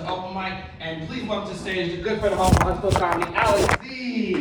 open mic. And please welcome to the stage the good friend of all Huntsville comedy, Alex D.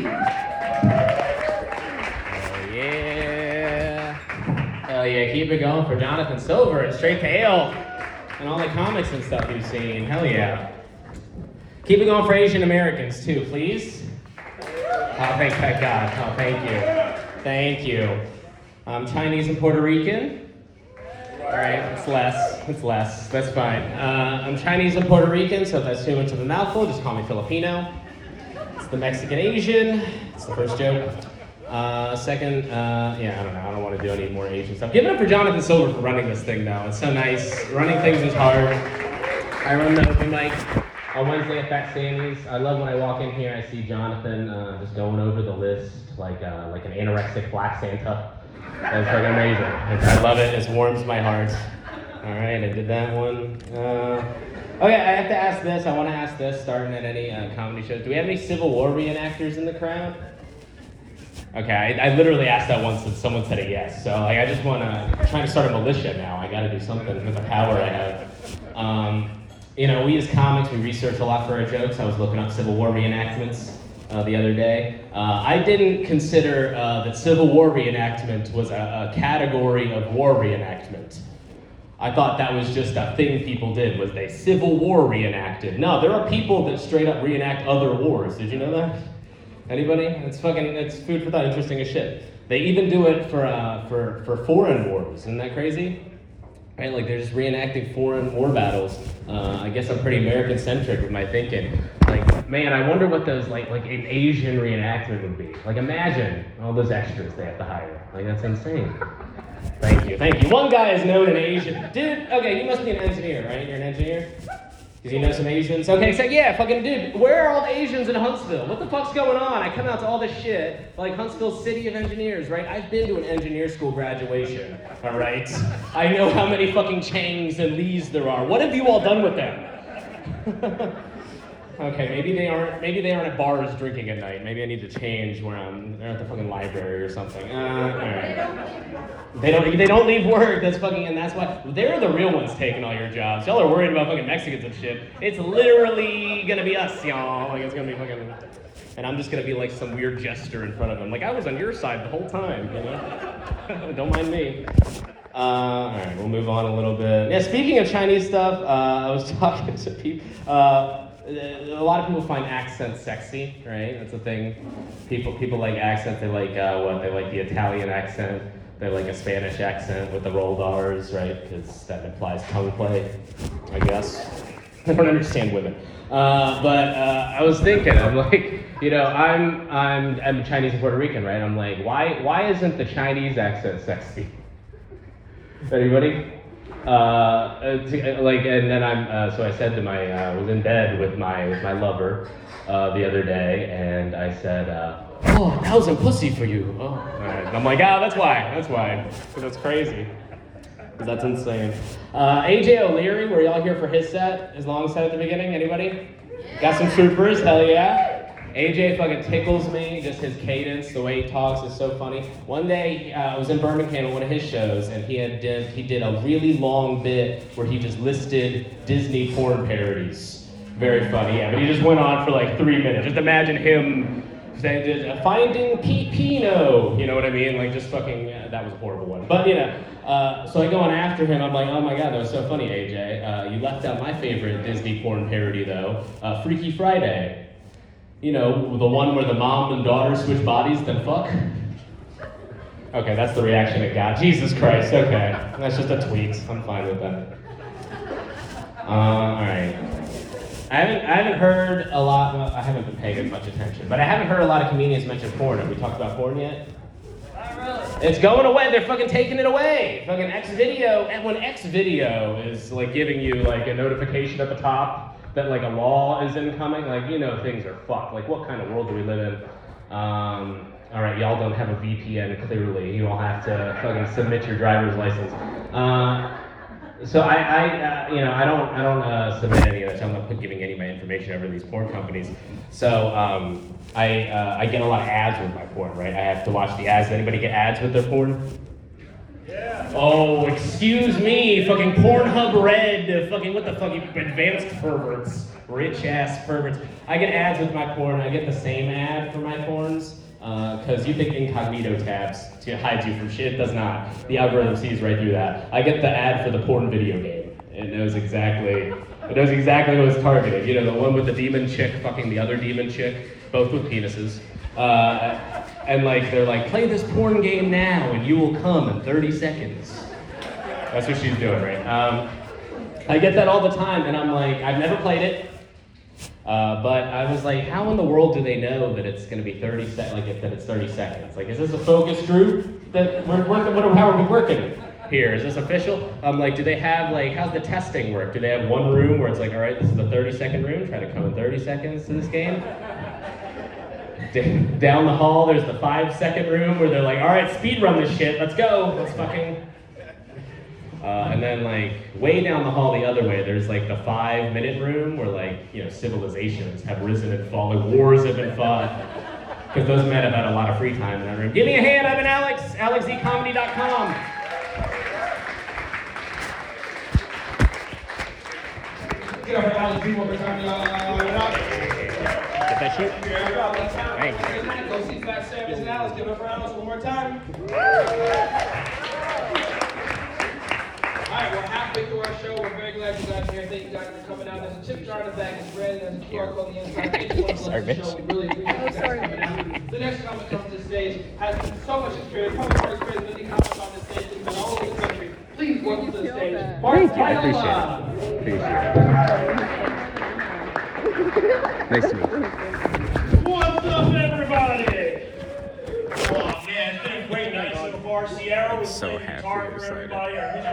Yeah. Hell yeah, keep it going for Jonathan Silver and Straight to Ale and all the comics and stuff you've seen. Hell yeah. Keep it going for Asian Americans too, please. Oh, thank God. Oh, thank you. Thank you. I'm Chinese and Puerto Rican. All right, it's less. That's fine. I'm Chinese and Puerto Rican, so if that's too much of a mouthful, just call me Filipino. It's the Mexican Asian. It's the first joke. Second, yeah, I don't know. I don't want to do any more Asian stuff. Give it up for Jonathan Silver for running this thing, though. It's so nice. Running things is hard. I run the open mic on Wednesday at Fat Sammy's. I love when I walk in here, I see Jonathan just going over the list like an anorexic Black Santa. That's like amazing. I love it. It warms my heart. All right, I did that one. Okay, I have to ask this. I want to ask this, starting at any comedy shows. Do we have any Civil War reenactors in the crowd? Okay, I literally asked that once and someone said a yes. So like, I just want to, trying to start a militia now. I got to do something with the power I have. You know, we as comics, we research a lot for our jokes. I was looking up Civil War reenactments the other day. I didn't consider that Civil War reenactment was a category of war reenactment. I thought that was just a thing people did, was they Civil War reenacted. No, there are people that straight up reenact other wars. Did you know that? Anybody? It's food for thought, interesting as shit. They even do it for foreign wars. Isn't that crazy? Right, like they're just reenacting foreign war battles. I guess I'm pretty American-centric with my thinking. Like, man, I wonder what those, like an Asian reenactment would be. Like, imagine all those extras they have to hire. Like, that's insane. Thank you. One guy is known in Asian. Dude, okay, you must be an engineer, right? You're an engineer? Because you know some Asians? Okay, so yeah, fucking dude, where are all the Asians in Huntsville? What the fuck's going on? I come out to all this shit, like Huntsville City of Engineers, right? I've been to an engineer school graduation, all right? I know how many fucking Changs and Lees there are. What have you all done with them? Okay, maybe they aren't at bars drinking at night. Maybe I need to change where they're at the fucking library or something. All right. They don't leave work. That's why they're the real ones taking all your jobs. Y'all are worried about fucking Mexicans and shit. It's literally gonna be us, y'all. Like, it's gonna be fucking, and I'm just gonna be like some weird jester in front of them. Like, I was on your side the whole time, you know? Don't mind me. All right, we'll move on a little bit. Yeah, speaking of Chinese stuff, I was talking to people. A lot of people find accents sexy, right? That's a thing. People like accents. They like They like the Italian accent. They like a Spanish accent with the rolled R's, right? Because that implies tongue play, I guess. I don't understand women. But I was thinking, I'm like, you know, I'm Chinese and Puerto Rican, right? I'm like, why isn't the Chinese accent sexy? Anybody? And then so I said to I was in bed with my lover the other day, and I said, oh, 1,000 pussy for you. Oh, all right. And I'm like, that's why. That's crazy. That's insane. AJ O'Leary, were y'all here for his set? His long set at the beginning? Anybody? Got some troopers? Hell yeah. AJ fucking tickles me, just his cadence, the way he talks is so funny. One day, I was in Birmingham at one of his shows, and he did a really long bit where he just listed Disney porn parodies. Very funny, yeah, but he just went on for like 3 minutes. Just imagine him saying, Finding Pino, you know what I mean? Like, just fucking, that was a horrible one. But, you know, so I go on after him, I'm like, oh my god, that was so funny, AJ. You left out my favorite Disney porn parody, though, Freaky Friday. You know, the one where the mom and daughter switch bodies, then fuck? Okay, that's the reaction it got. Jesus Christ, okay. That's just a tweet. I'm fine with that. Alright. I haven't heard a lot, well, I haven't been paying much attention, but I haven't heard a lot of comedians mention porn. Have we talked about porn yet? Not really. It's going away. They're fucking taking it away. Fucking X-Video, and when X-Video is like giving you like a notification at the top that like a law is incoming, like, you know, things are fucked. Like, what kind of world do we live in? All right, y'all don't have a VPN, clearly. You all have to fucking submit your driver's license. So I don't submit any of that. So I'm not giving any of my information over to these porn companies. So I get a lot of ads with my porn, right? I have to watch the ads. Does anybody get ads with their porn? Yeah. Oh, excuse me, fucking Pornhub Red, fucking what the fuck, you advanced perverts. Rich ass perverts. I get ads with my porn. I get the same ad for my porns. Because you think incognito tabs to hide you from shit. It does not. The algorithm sees right through that. I get the ad for the porn video game. It knows exactly what it's targeting. You know, the one with the demon chick fucking the other demon chick, both with penises. And like, they're like, play this porn game now and you will come in 30 seconds. That's what she's doing, right? I get that all the time and I'm like, I've never played it. But I was like, how in the world do they know that it's going to be 30 seconds? Like, that it's 30 seconds? Like, is this a focus group that we're working? How are we working here? Is this official? I'm like, do they have like, how's the testing work? Do they have one room where it's like, all right, this is the 30-second room. Try to come in 30 seconds to this game. Down the hall, there's the 5-second room where they're like, all right, speed run this shit. Let's go. Let's fucking. And then like way down the hall the other way, there's like the 5-minute room where like, you know, civilizations have risen and fallen, wars have been fought. Because those men have had a lot of free time in that room. Give me a hand, I'm Alex, alexzcomedy.com. Get up for Alex Z one more time, y'all. Get that shit? Thanks. Go see Fat Samus and Alex. Give it up for Alex one more time. Alright, we're halfway through our show. We're very glad you guys are here. Thank you guys for coming out. There's a chip jar in the back. It's red. There's a QR code on the inside. Thank you for Sorry, the show. We really appreciate you guys coming out. The next comic comes to the stage has so much experience. Probably more experience than any comic on this stage. He's been all over the country. Please welcome to the stage, Mark Viola. Appreciate it. Nice to meet you. What's up, everybody? Oh man, it's been a great night so far. Sierra was So playing happy guitar you're for excited. everybody. Our